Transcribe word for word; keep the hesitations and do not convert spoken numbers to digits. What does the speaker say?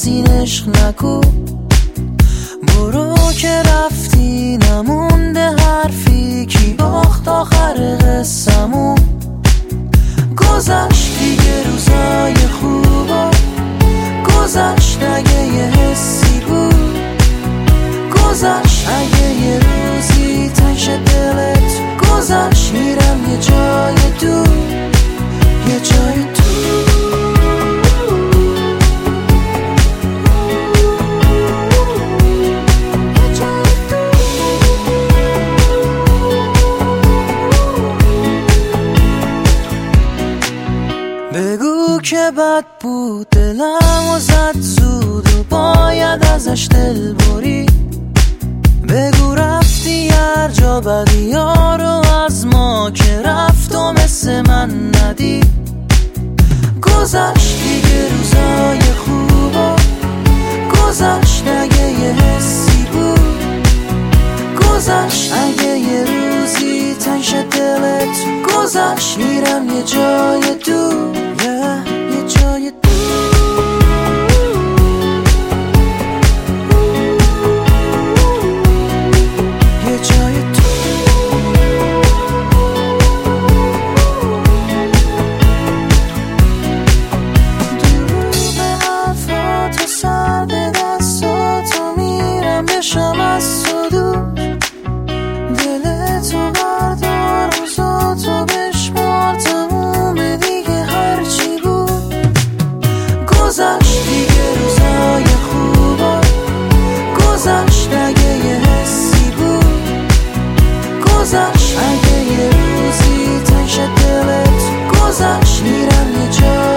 این عشق نکو. برو که رفتی نمونده حرفی، کی باخت آخر قصه‌مون. گذشت دیگه روزای خوبا، گذشت اگه یه حسی بود. گذشت اگه یه روزی تنش دلت گذشت، میرم یه جای دور، یه جای دور. بگو که بد بود دلم و زد زود و باید ازش دل بری. بگو رفتی هر جا بدی یارو از ما که رفت و مثل من ندی. گذشت دیگه روزای خوبا، گذشت اگه یه حسی بود. گذشت اگه یه روزی تنش دلت گذشت، میرم یه جای دور، yeah, یه جای دور. یه جای دروغ حرفات و سرد دستاتو میرم بشم از تو دور. دلتو بردار روزاتو بشمار، تموم دیگه هرچی بود. گذشت دیگه روزای خوبا، گذشت اگه یه حسی بود. گذشت اگه یه روزی تنش دلت گذشت، میرم یه جای